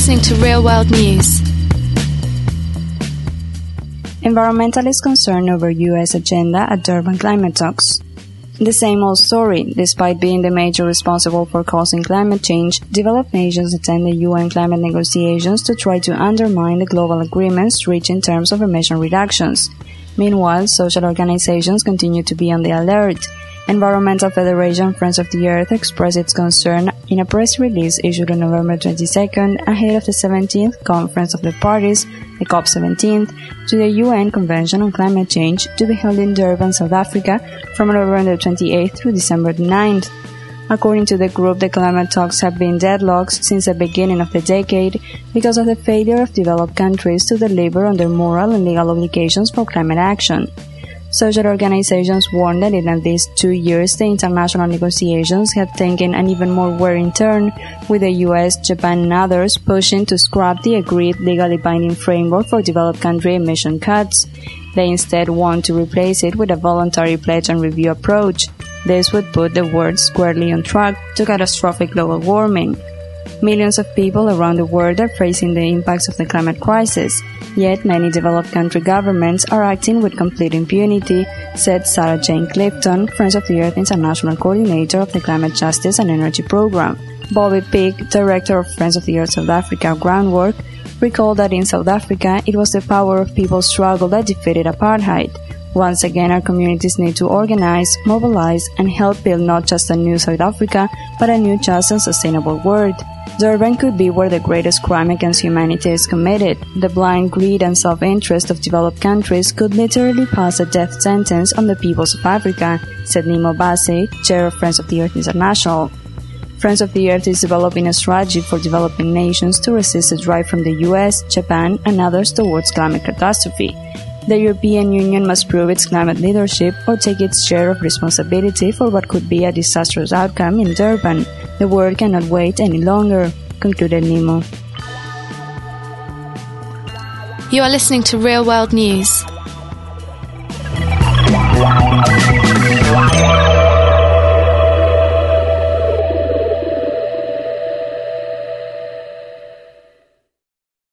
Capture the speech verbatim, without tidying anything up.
listening to Real World News. Environmentalists concerned over U S agenda at Durban climate talks. The same old story. Despite being the major responsible for causing climate change, developed nations attend the U N climate negotiations to try to undermine the global agreements reached in terms of emission reductions. Meanwhile, social organizations continue to be on the alert. Environmental Federation Friends of the Earth expressed its concern in a press release issued on November twenty-second ahead of the seventeenth Conference of the Parties, the COP seventeen, to the U N Convention on Climate Change to be held in Durban, South Africa from November twenty-eighth through December ninth. According to the group, the climate talks have been deadlocked since the beginning of the decade because of the failure of developed countries to deliver on their moral and legal obligations for climate action. Social organizations warn that in at least two years the international negotiations have taken an even more wearing turn, with the U S, Japan and others pushing to scrap the agreed legally binding framework for developed country emission cuts. They instead want to replace it with a voluntary pledge and review approach. This would put the world squarely on track to catastrophic global warming. Millions of people around the world are facing the impacts of the climate crisis, yet many developed country governments are acting with complete impunity, said Sarah Jane Clifton, Friends of the Earth International Coordinator of the Climate Justice and Energy Program. Bobby Peake, Director of Friends of the Earth South Africa Groundwork, recalled that in South Africa it was the power of people's struggle that defeated apartheid. Once again, our communities need to organize, mobilize, and help build not just a new South Africa, but a new just and sustainable world. Durban could be where the greatest crime against humanity is committed. The blind greed and self-interest of developed countries could literally pass a death sentence on the peoples of Africa, said Nimo Bassey, Chair of Friends of the Earth International. Friends of the Earth is developing a strategy for developing nations to resist the drive from the U S, Japan, and others towards climate catastrophe. The European Union must prove its climate leadership or take its share of responsibility for what could be a disastrous outcome in Durban. The world cannot wait any longer, concluded Nimo. You are listening to Real World News.